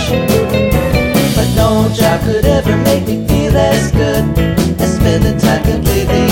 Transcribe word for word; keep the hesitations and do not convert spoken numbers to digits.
But no job could ever make me feel as good as spending time completely